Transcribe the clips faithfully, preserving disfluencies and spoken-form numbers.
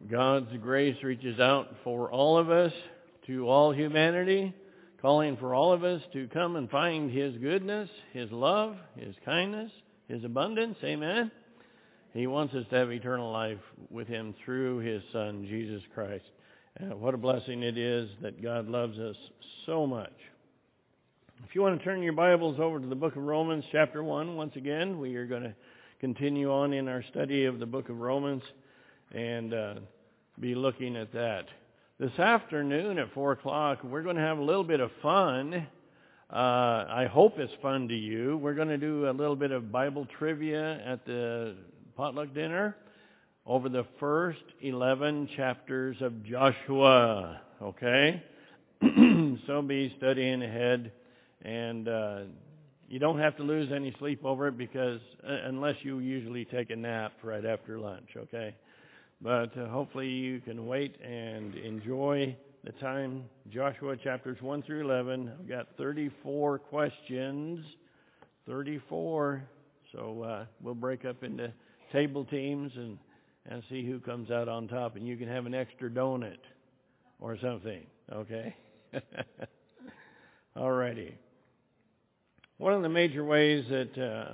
God's grace reaches out for all of us, to all humanity, calling for all of us to come and find His goodness, His love, His kindness, His abundance. Amen. He wants us to have eternal life with Him through His Son, Jesus Christ. Uh, what a blessing it is that God loves us so much. If you want to turn your Bibles over to the book of Romans, chapter one, once again, we are going to continue on in our study of the book of Romans and uh, be looking at that. This afternoon at four o'clock, we're going to have a little bit of fun. Uh, I hope it's fun to you. We're going to do a little bit of Bible trivia at the potluck dinner over the first eleven chapters of Joshua. Okay? So be studying ahead, and uh, you don't have to lose any sleep over it because uh, unless you usually take a nap right after lunch. Okay? But uh, hopefully you can wait and enjoy the time. Joshua chapters one through eleven. I've got thirty-four questions. thirty-four. So uh, we'll break up into table teams and, and see who comes out on top. And you can have an extra donut or something. Okay? All righty. One of the major ways that uh,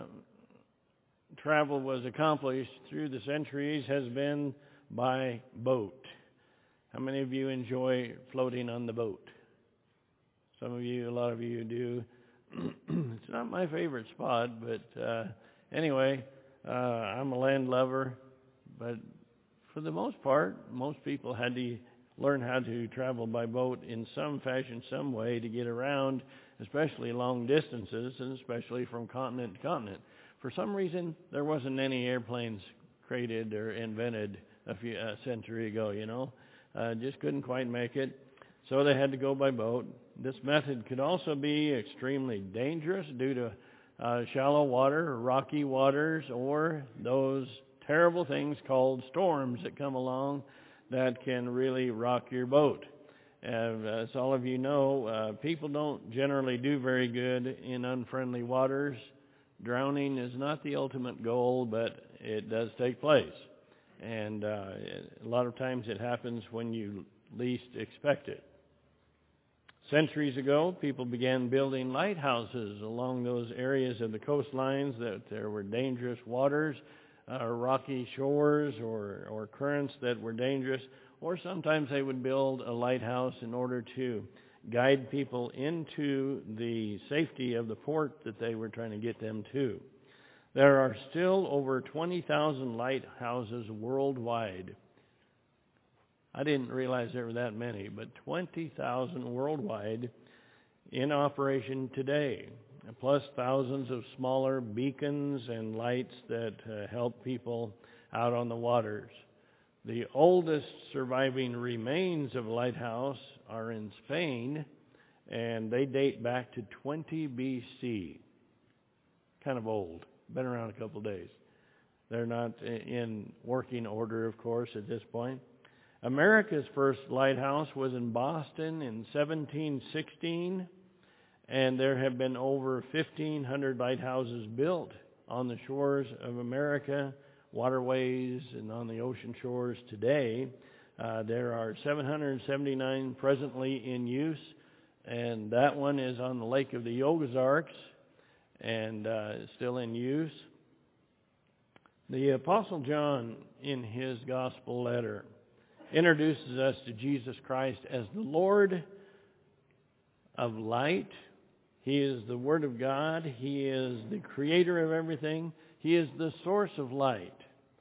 travel was accomplished through the centuries has been by boat. How many of you enjoy floating on the boat? Some of you, a lot of you do. It's not my favorite spot, but uh, anyway, uh, I'm a land lover. But for the most part, most people had to learn how to travel by boat in some fashion, some way to get around, especially long distances, and especially from continent to continent. For some reason, there wasn't any airplanes created or invented a few a century ago, you know. Uh, just couldn't quite make it. So they had to go by boat. This method could also be extremely dangerous due to uh, shallow water, or rocky waters, or those terrible things called storms that come along that can really rock your boat. And as all of you know, uh, people don't generally do very good in unfriendly waters. Drowning is not the ultimate goal, but it does take place. And uh, a lot of times it happens when you least expect it. Centuries ago, people began building lighthouses along those areas of the coastlines that there were dangerous waters, uh, rocky shores, or, or currents that were dangerous. Or sometimes they would build a lighthouse in order to guide people into the safety of the port that they were trying to get them to. There are still over twenty thousand lighthouses worldwide. I didn't realize there were that many, but twenty thousand worldwide in operation today, plus thousands of smaller beacons and lights that uh, help people out on the waters. The oldest surviving remains of a lighthouse are in Spain, and they date back to twenty B C. Kind of old. Been around a couple of days. They're not in working order, of course, at this point. America's first lighthouse was in Boston in seventeen sixteen, and there have been over fifteen hundred lighthouses built on the shores of America, waterways, and on the ocean shores today. Uh, there are seven hundred seventy-nine presently in use, and that one is on the Lake of the Ozarks, and uh, still in use. The Apostle John, in his gospel letter, introduces us to Jesus Christ as the Lord of light. He is the Word of God. He is the creator of everything. He is the source of light.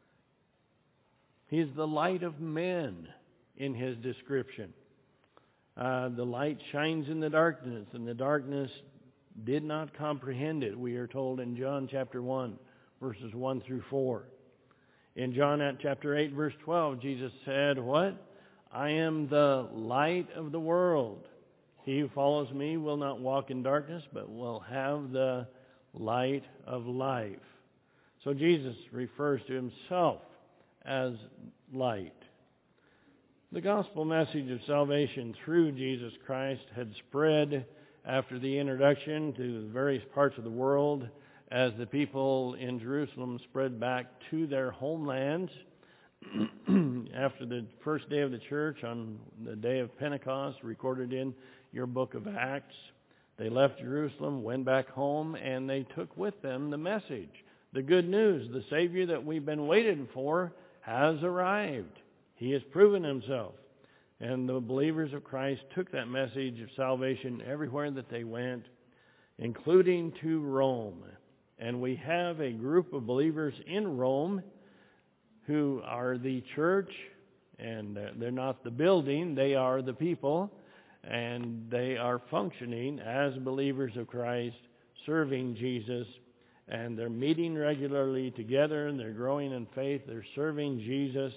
He is the light of men in his description. Uh, the light shines in the darkness, and the darkness did not comprehend it, we are told in John chapter one, verses one through four. In John chapter eight, verse twelve, Jesus said, what? I am the light of the world. He who follows me will not walk in darkness, but will have the light of life. So Jesus refers to himself as light. The gospel message of salvation through Jesus Christ had spread after the introduction to the various parts of the world as the people in Jerusalem spread back to their homelands. after the first day of the church on the day of Pentecost, recorded in your book of Acts. They left Jerusalem, went back home, and they took with them the message, the good news. The Savior that we've been waiting for has arrived. He has proven himself. And the believers of Christ took that message of salvation everywhere that they went, including to Rome. And we have a group of believers in Rome who are the church, and they're not the building, they are the people, and they are functioning as believers of Christ, serving Jesus, and they're meeting regularly together, and they're growing in faith, they're serving Jesus.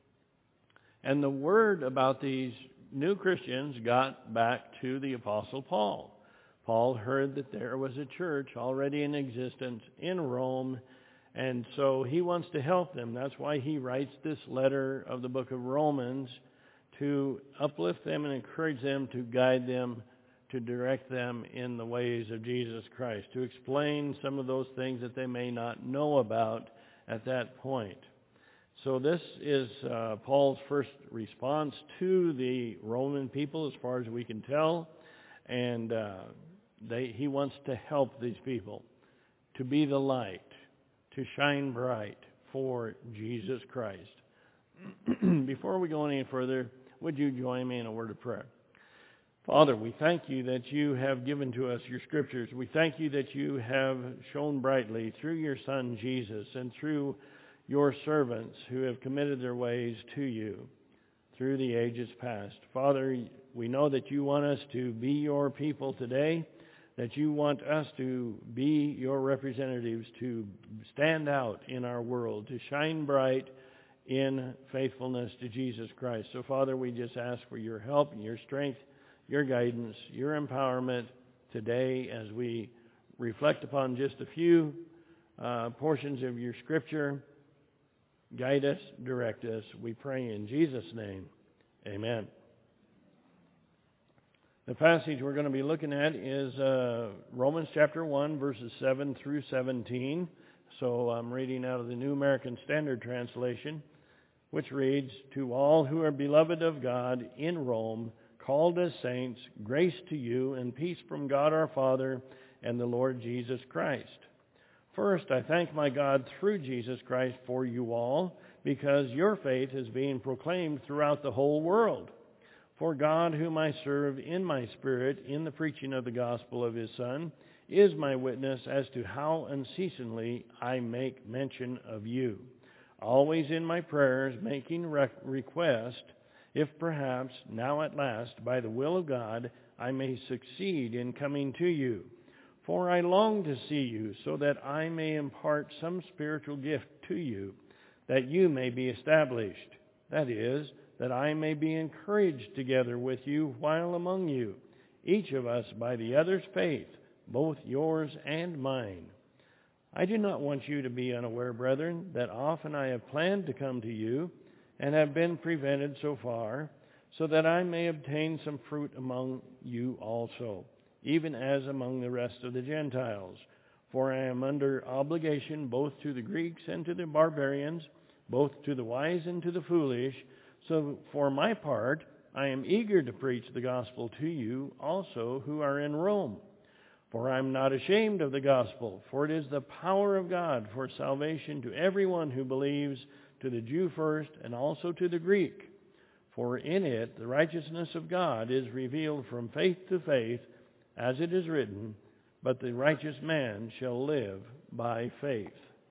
And the word about these new Christians got back to the Apostle Paul. Paul heard that there was a church already in existence in Rome, and so he wants to help them. That's why he writes this letter of the book of Romans, to uplift them and encourage them, to guide them, to direct them in the ways of Jesus Christ, to explain some of those things that they may not know about at that point. So this is uh, Paul's first response to the Roman people, as far as we can tell, and uh, they, he wants to help these people to be the light, to shine bright for Jesus Christ. Before we go any further, would you join me in a word of prayer? Father, we thank you that you have given to us your scriptures. We thank you that you have shone brightly through your Son Jesus and through your servants who have committed their ways to you through the ages past. Father, we know that you want us to be your people today, that you want us to be your representatives, to stand out in our world, to shine bright in faithfulness to Jesus Christ. So, Father, we just ask for your help and your strength, your guidance, your empowerment today as we reflect upon just a few uh, portions of your scripture. Guide us, direct us, we pray in Jesus' name. Amen. The passage we're going to be looking at is uh, Romans chapter one, verses seven through seventeen. So I'm reading out of the New American Standard Translation, which reads, "To all who are beloved of God in Rome, called as saints, grace to you and peace from God our Father and the Lord Jesus Christ. First, I thank my God through Jesus Christ for you all, because your faith is being proclaimed throughout the whole world. For God, whom I serve in my spirit in the preaching of the gospel of his Son, is my witness as to how unceasingly I make mention of you, always in my prayers making request, if perhaps now at last, by the will of God, I may succeed in coming to you. For I long to see you, so that I may impart some spiritual gift to you, that you may be established. That is, that I may be encouraged together with you while among you, each of us by the other's faith, both yours and mine. I do not want you to be unaware, brethren, that often I have planned to come to you, and have been prevented so far, so that I may obtain some fruit among you also, even as among the rest of the Gentiles. For I am under obligation both to the Greeks and to the barbarians, both to the wise and to the foolish. So for my part, I am eager to preach the gospel to you also who are in Rome. For I am not ashamed of the gospel, for it is the power of God for salvation to everyone who believes, to the Jew first, and also to the Greek. For in it the righteousness of God is revealed from faith to faith, as it is written, but the righteous man shall live by faith."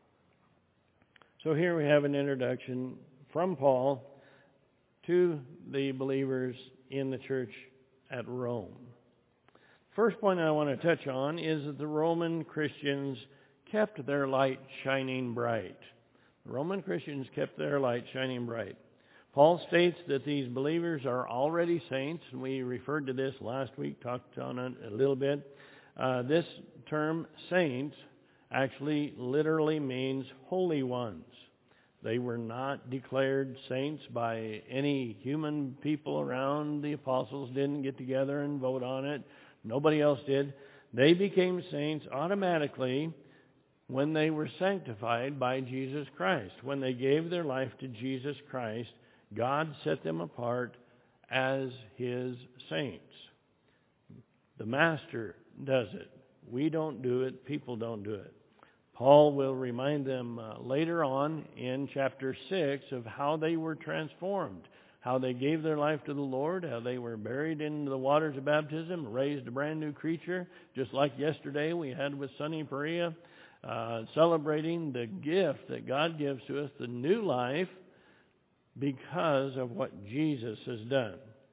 So here we have an introduction from Paul to the believers in the church at Rome. First point I want to touch on is that the Roman Christians kept their light shining bright. The Roman Christians kept their light shining bright. Paul states that these believers are already saints, and we referred to this last week, talked on it a little bit. Uh, this term, saints, actually literally means holy ones. They were not declared saints by any human people around. The apostles didn't get together and vote on it. Nobody else did. They became saints automatically when they were sanctified by Jesus Christ. When they gave their life to Jesus Christ, God set them apart as His saints. The Master does it. We don't do it. People don't do it. Paul will remind them uh, later on in chapter six of how they were transformed, how they gave their life to the Lord, how they were buried in the waters of baptism, raised a brand new creature, just like yesterday we had with Sonny Perea, uh, celebrating the gift that God gives to us, the new life, because of what Jesus has done.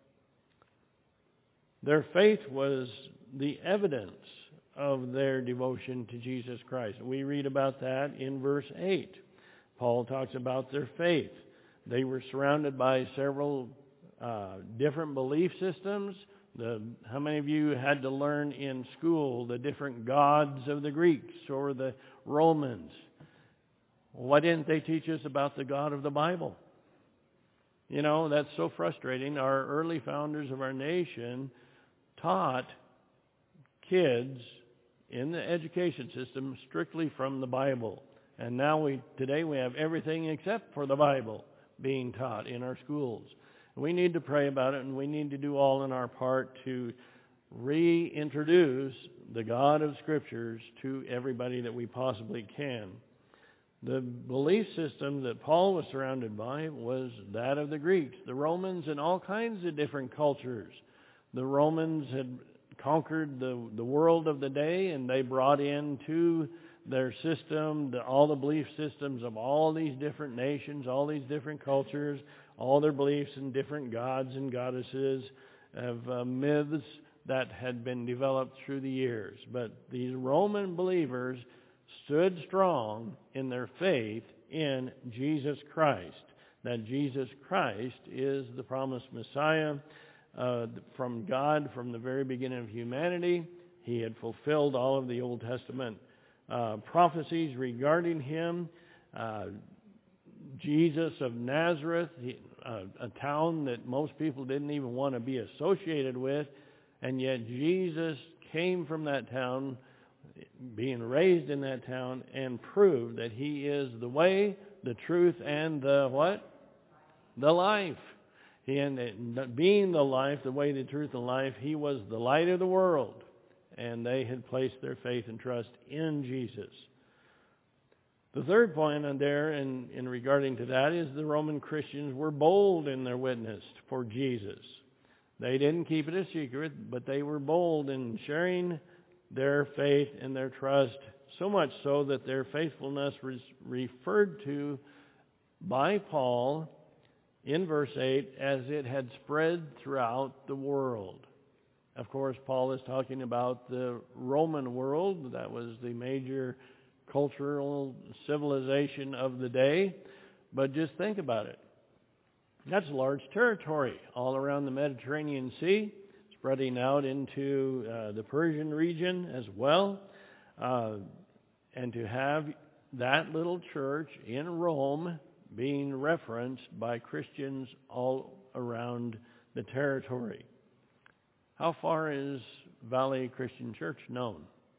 Their faith was the evidence of their devotion to Jesus Christ. We read about that in verse eight. Paul talks about their faith. They were surrounded by several uh, different belief systems. The, how many of you had to learn in school the different gods of the Greeks or the Romans? Why didn't they teach us about the God of the Bible? You know, that's so frustrating. Our early founders of our nation taught kids in the education system strictly from the Bible. And now we today we have everything except for the Bible being taught in our schools. We need to pray about it, and we need to do all in our part to reintroduce the God of Scriptures to everybody that we possibly can. The belief system that Paul was surrounded by was that of the Greeks, the Romans, and all kinds of different cultures. The Romans had conquered the, the world of the day, and they brought into their system the, all the belief systems of all these different nations, all these different cultures, all their beliefs in different gods and goddesses, of uh, myths that had been developed through the years. But these Roman believers stood strong in their faith in Jesus Christ, that Jesus Christ is the promised Messiah uh, from God from the very beginning of humanity. He had fulfilled all of the Old Testament uh, prophecies regarding Him. Uh, Jesus of Nazareth, he, uh, a town that most people didn't even want to be associated with, and yet Jesus came from that town, being raised in that town, and proved that He is the way, the truth, and the what? The life. He, and being the life, the way, the truth, and life, He was the light of the world. And they had placed their faith and trust in Jesus. The third point on there in, in regarding to that is the Roman Christians were bold in their witness for Jesus. They didn't keep it a secret, but they were bold in sharing their faith and their trust, so much so that their faithfulness was referred to by Paul in verse eight as it had spread throughout the world. Of course, Paul is talking about the Roman world. That was the major cultural civilization of the day. But just think about it. That's large territory all around the Mediterranean Sea, spreading out into uh, the Persian region as well. Uh, and to have that little church in Rome being referenced by Christians all around the territory. How far is Valley Christian Church known?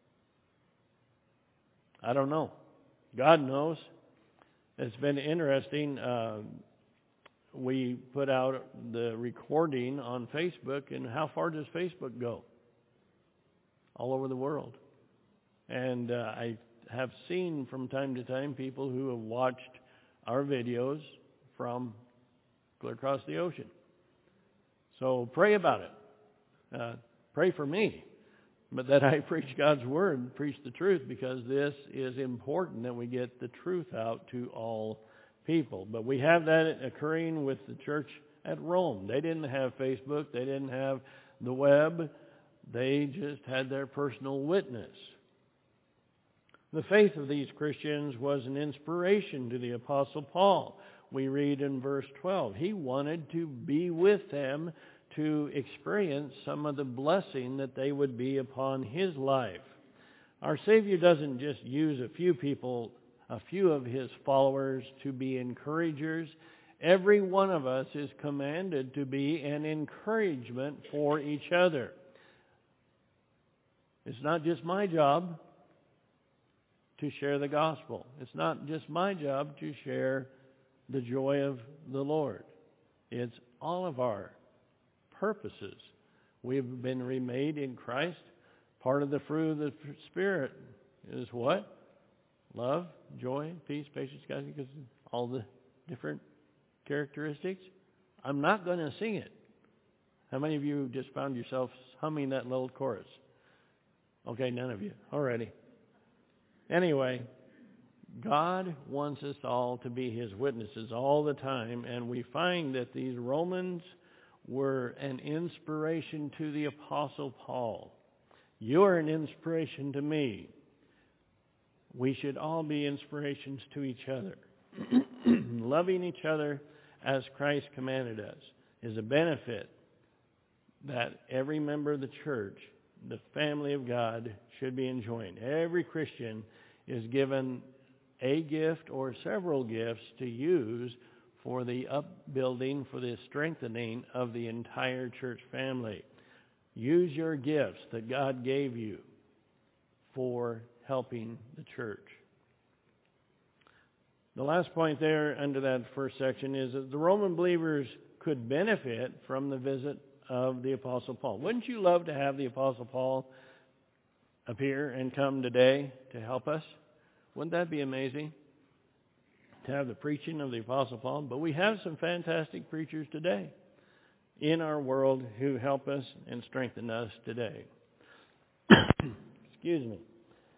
I don't know. God knows. It's been interesting. Uh, we put out the recording on Facebook, and how far does Facebook go? All over the world. And uh, I have seen from time to time people who have watched our videos from clear across the ocean. So pray about it. Uh, pray for me, but that I preach God's Word, preach the truth, because this is important that we get the truth out to all people. But we have that occurring with the church at Rome. They didn't have Facebook. They didn't have the web. They just had their personal witness. The faith of these Christians was an inspiration to the Apostle Paul. We read in verse twelve, he wanted to be with them to experience some of the blessing that they would be upon his life. Our Savior doesn't just use a few people, a few of His followers to be encouragers. Every one of us is commanded to be an encouragement for each other. It's not just my job. to share the gospel. It's not just my job to share the joy of the Lord. It's all of our purposes. We've been remade in Christ. Part of the fruit of the Spirit is what? Love, joy, peace, patience, kindness, because all the different characteristics. I'm not going to sing it. How many of you just found yourself humming that little chorus? Okay, none of you. Alrighty. Anyway, God wants us all to be His witnesses all the time, and we find that these Romans were an inspiration to the Apostle Paul. You're an inspiration to me. We should all be inspirations to each other. Loving each other as Christ commanded us is a benefit that every member of the church, the family of God, should be enjoying. Every Christian is given a gift or several gifts to use for the upbuilding, for the strengthening of the entire church family. Use your gifts that God gave you for helping the church. The last point there under that first section is that the Roman believers could benefit from the visit of the Apostle Paul. Wouldn't you love to have the Apostle Paul appear and come today to help us? Wouldn't that be amazing? To have the preaching of the Apostle Paul. But we have some fantastic preachers today in our world who help us and strengthen us today. Excuse me.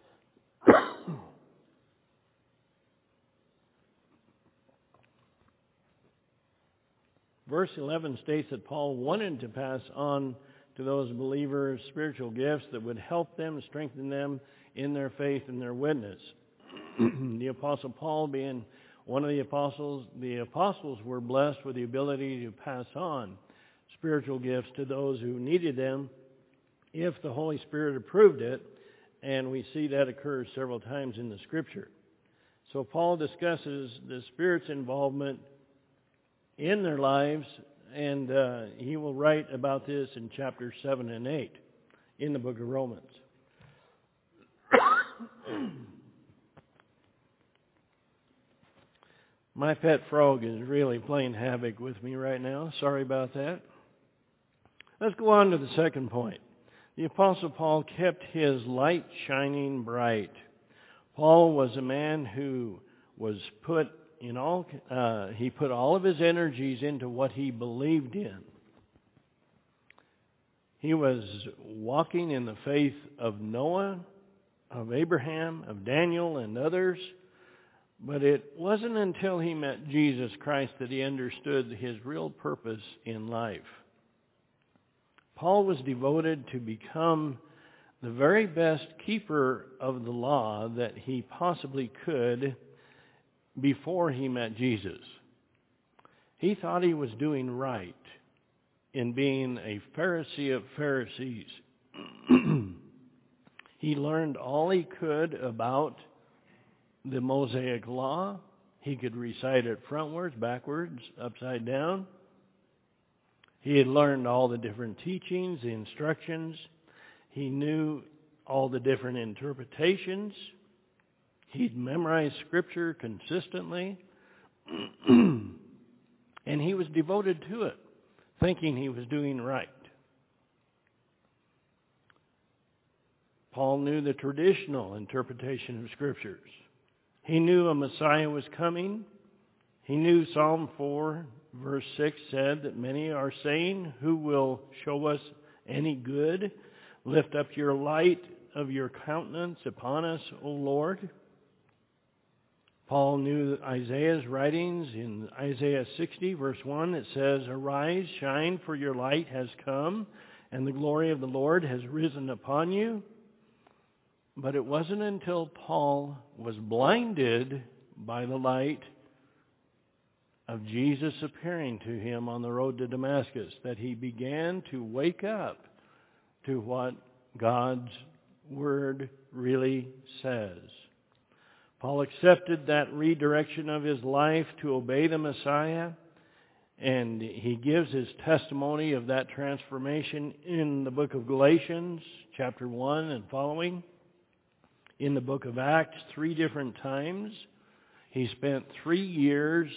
Verse eleven states that Paul wanted to pass on to those believers spiritual gifts that would help them, strengthen them in their faith and their witness. The Apostle Paul being one of the apostles, the apostles were blessed with the ability to pass on spiritual gifts to those who needed them if the Holy Spirit approved it, and we see that occurs several times in the Scripture. So Paul discusses the Spirit's involvement in their lives, and uh, he will write about this in chapters seven and eight in the book of Romans. My pet frog is really playing havoc with me right now. Sorry about that. Let's go on to the second point. The Apostle Paul kept his light shining bright. Paul was a man who was put in all, uh, he put all of his energies into what he believed in. He was walking in the faith of Noah, of Abraham, of Daniel, and others. But it wasn't until he met Jesus Christ that he understood his real purpose in life. Paul was devoted to become the very best keeper of the law that he possibly could before he met Jesus. He thought he was doing right in being a Pharisee of Pharisees. He learned all he could about the Mosaic Law. He could recite it frontwards, backwards, upside down. He had learned all the different teachings, the instructions. He knew all the different interpretations. He'd memorized Scripture consistently. And he was devoted to it, thinking he was doing right. Paul knew the traditional interpretation of Scriptures. He knew a Messiah was coming. He knew Psalm four, verse six said that many are saying, "Who will show us any good? Lift up your light of your countenance upon us, O Lord." Paul knew Isaiah's writings in Isaiah sixty, verse one. It says, "Arise, shine, for your light has come, and the glory of the Lord has risen upon you." But it wasn't until Paul was blinded by the light of Jesus appearing to him on the road to Damascus that he began to wake up to what God's Word really says. Paul accepted that redirection of his life to obey the Messiah, and he gives his testimony of that transformation in the book of Galatians, chapter one and following. In the book of Acts, three different times, he spent three years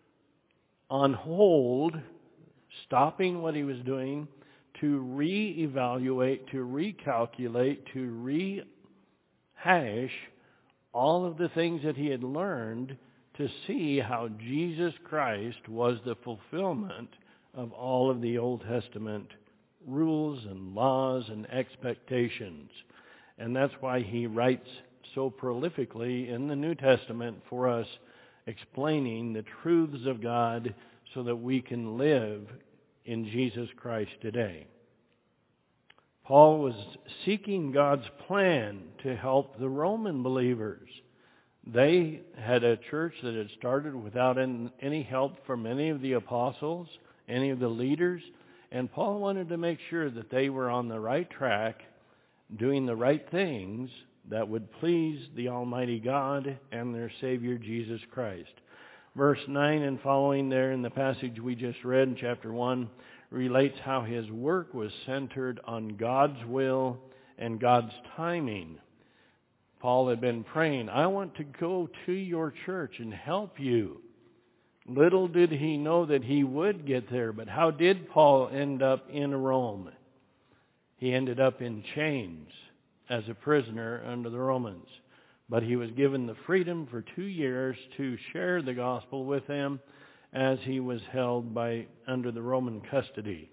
on hold, stopping what he was doing to reevaluate, to recalculate, to rehash all of the things that he had learned to see how Jesus Christ was the fulfillment of all of the Old Testament rules and laws and expectations. And that's why he writes so prolifically in the New Testament for us, explaining the truths of God so that we can live in Jesus Christ today. Paul was seeking God's plan to help the Roman believers. They had a church that had started without any help from any of the apostles, any of the leaders, and Paul wanted to make sure that they were on the right track, doing the right things that would please the Almighty God and their Savior Jesus Christ. Verse nine and following there in the passage we just read in chapter one relates how his work was centered on God's will and God's timing. Paul had been praying, I want to go to your church and help you. Little did he know that he would get there, but how did Paul end up in Rome? He ended up in chains as a prisoner under the Romans. But he was given the freedom for two years to share the gospel with them as he was held by under the Roman custody.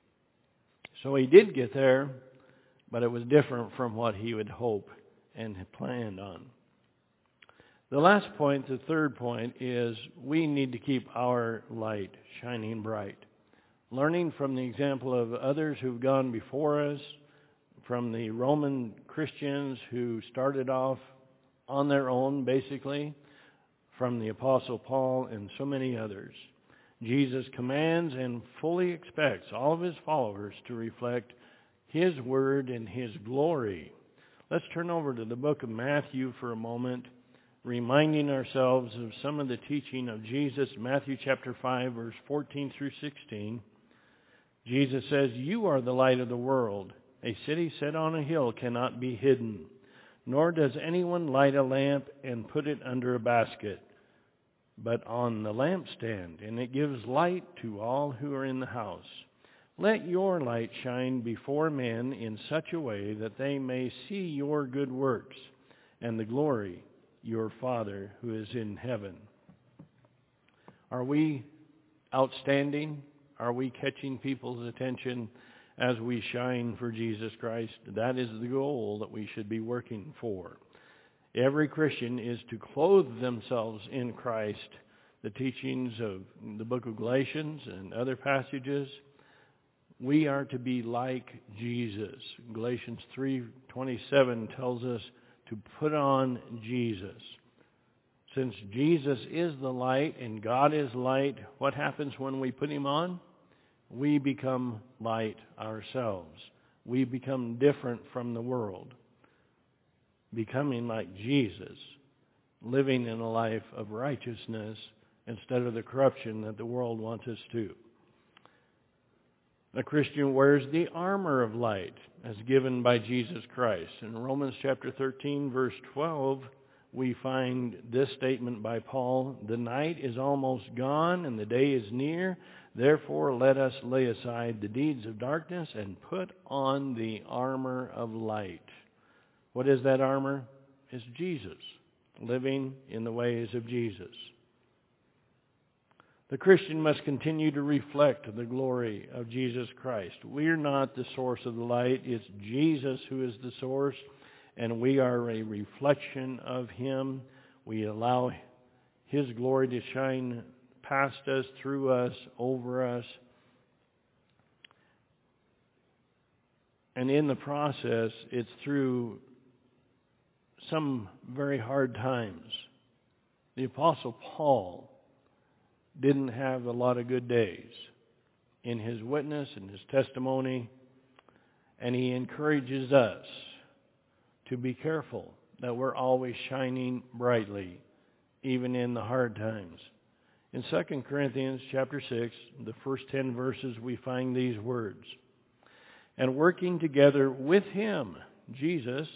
So he did get there, but it was different from what he would hope and had planned on. The last point, the third point, is we need to keep our light shining bright. Learning from the example of others who've gone before us, from the Roman Christians who started off on their own, basically, from the Apostle Paul and so many others. Jesus commands and fully expects all of his followers to reflect his word and his glory. Let's turn over to the book of Matthew for a moment, reminding ourselves of some of the teaching of Jesus. Matthew chapter five, verse fourteen through sixteen. Jesus says, "You are the light of the world. A city set on a hill cannot be hidden. Nor does anyone light a lamp and put it under a basket, but on the lampstand, and it gives light to all who are in the house. Let your light shine before men in such a way that they may see your good works and the glory your Father who is in heaven." Are we outstanding? Are we catching people's attention as we shine for Jesus Christ? That is the goal that we should be working for. Every Christian is to clothe themselves in Christ. The teachings of the book of Galatians and other passages, we are to be like Jesus. Galatians three twenty-seven tells us to put on Jesus. Since Jesus is the light and God is light, what happens when we put him on? We become light ourselves. We become different from the world, becoming like Jesus, living in a life of righteousness instead of the corruption that the world wants us to. A Christian wears the armor of light as given by Jesus Christ. In Romans chapter thirteen, verse twelve, we find this statement by Paul, "The night is almost gone and the day is near. Therefore let us lay aside the deeds of darkness and put on the armor of light." What is that armor? It's Jesus, living in the ways of Jesus. The Christian must continue to reflect the glory of Jesus Christ. We're not the source of the light. It's Jesus who is the source, and we are a reflection of him. We allow his glory to shine past us, through us, over us. And in the process, it's through some very hard times. The Apostle Paul didn't have a lot of good days in his witness and his testimony, and he encourages us to be careful that we're always shining brightly, even in the hard times. In Second Corinthians chapter six, the first ten verses, we find these words. "And working together with him," Jesus,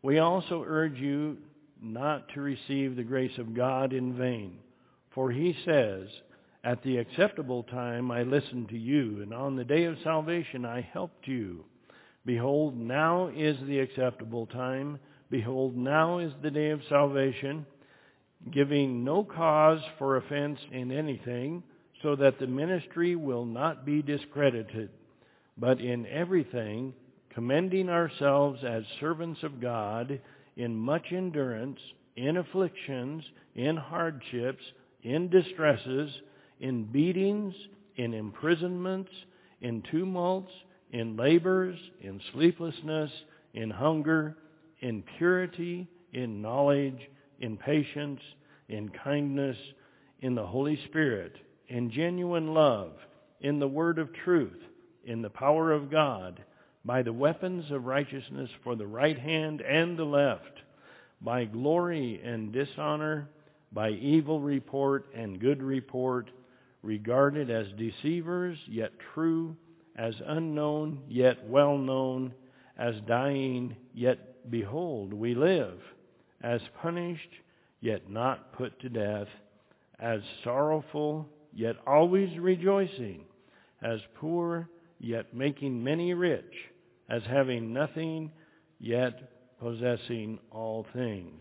We also urge you not to receive the grace of God in vain. For he says, at the acceptable time I listened to you, and on the day of salvation I helped you. Behold, now is the acceptable time. Behold, now is the day of salvation, giving no cause for offense in anything, so that the ministry will not be discredited, but in everything, commending ourselves as servants of God, in much endurance, in afflictions, in hardships, in distresses, in beatings, in imprisonments, in tumults, in labors, in sleeplessness, in hunger, in purity, in knowledge, in patience, in kindness, in the Holy Spirit, in genuine love, in the word of truth, in the power of God, by the weapons of righteousness for the right hand and the left, by glory and dishonor, by evil report and good report, regarded as deceivers, yet true, as unknown, yet well known, as dying, yet behold, we live, as punished, yet not put to death, as sorrowful, yet always rejoicing, as poor, yet making many rich, as having nothing, yet possessing all things.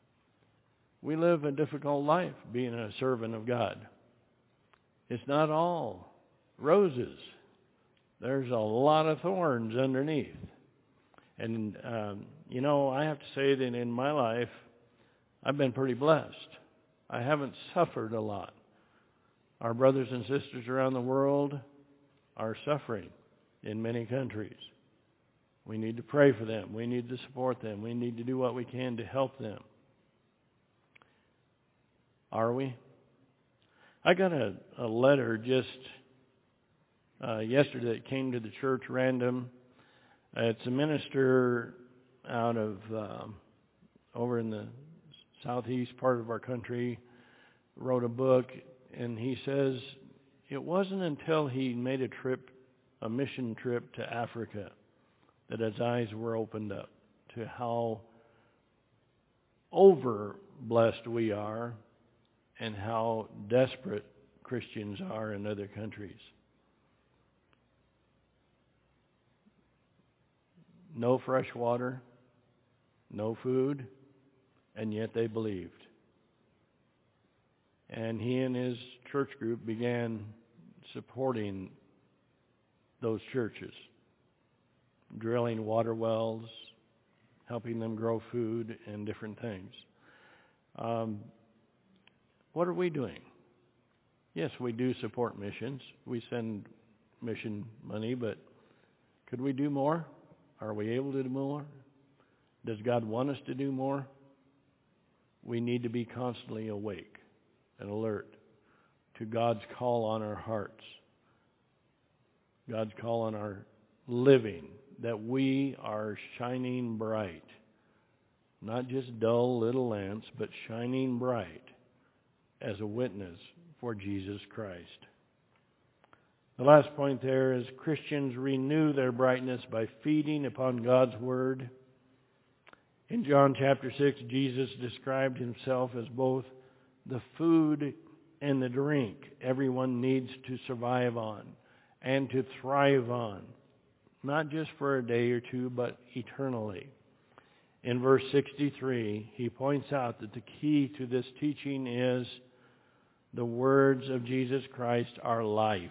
We live a difficult life being a servant of God. It's not all roses. There's a lot of thorns underneath. And, um, you know, I have to say that in my life, I've been pretty blessed. I haven't suffered a lot. Our brothers and sisters around the world are suffering in many countries. We need to pray for them. We need to support them. We need to do what we can to help them. Are we? I got a, a letter just uh, yesterday that came to the church random. Uh, it's a minister out of um, over in the southeast part of our country, wrote a book, and he says it wasn't until he made a trip, a mission trip to Africa, that his eyes were opened up to how over blessed we are and how desperate Christians are in other countries. No fresh water, no food, and yet they believed. And he and his church group began supporting those churches, drilling water wells, helping them grow food and different things. Um, what are we doing? Yes, we do support missions. We send mission money, but could we do more? Are we able to do more? Does God want us to do more? We need to be constantly awake and alert to God's call on our hearts, God's call on our living, that we are shining bright, not just dull little lamps, but shining bright as a witness for Jesus Christ. The last point there is Christians renew their brightness by feeding upon God's Word. In John chapter six, Jesus described himself as both the food and the drink everyone needs to survive on and to thrive on, not just for a day or two, but eternally. In verse sixty-three, he points out that the key to this teaching is the words of Jesus Christ are life,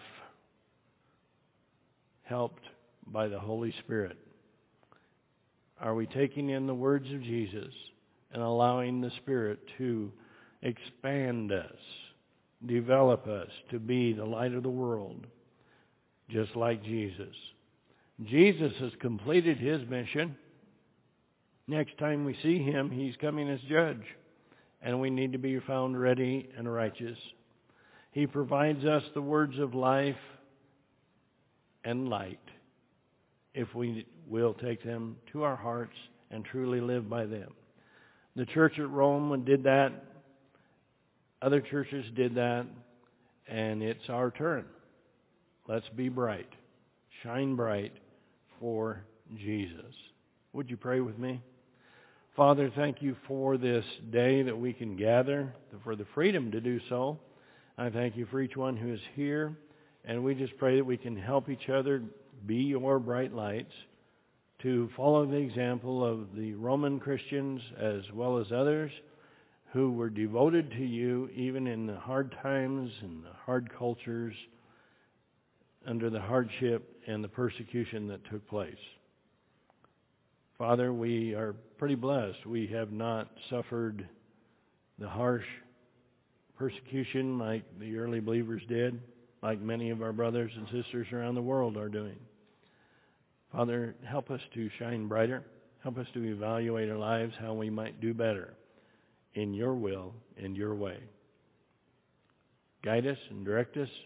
helped by the Holy Spirit. Are we taking in the words of Jesus and allowing the Spirit to expand us, develop us to be the light of the world, just like Jesus? Jesus has completed his mission. Next time we see him, he's coming as judge, and we need to be found ready and righteous. He provides us the words of life and light if we will take them to our hearts and truly live by them. The church at Rome did that. Other churches did that. And it's our turn. Let's be bright. Shine bright for Jesus. Would you pray with me? Father, thank you for this day that we can gather, for the freedom to do so. I thank you for each one who is here, and we just pray that we can help each other be your bright lights, to follow the example of the Roman Christians as well as others who were devoted to you even in the hard times and the hard cultures, under the hardship and the persecution that took place. Father, we are pretty blessed. We have not suffered the harsh persecution like the early believers did, like many of our brothers and sisters around the world are doing. Father, help us to shine brighter. Help us to evaluate our lives, how we might do better in your will and your way. Guide us and direct us.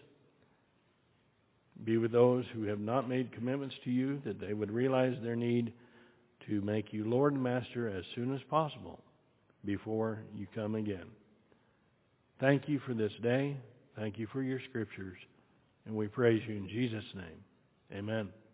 Be with those who have not made commitments to you, that they would realize their need to make you Lord and Master as soon as possible before you come again. Thank you for this day. Thank you for your scriptures. And we praise you in Jesus' name. Amen.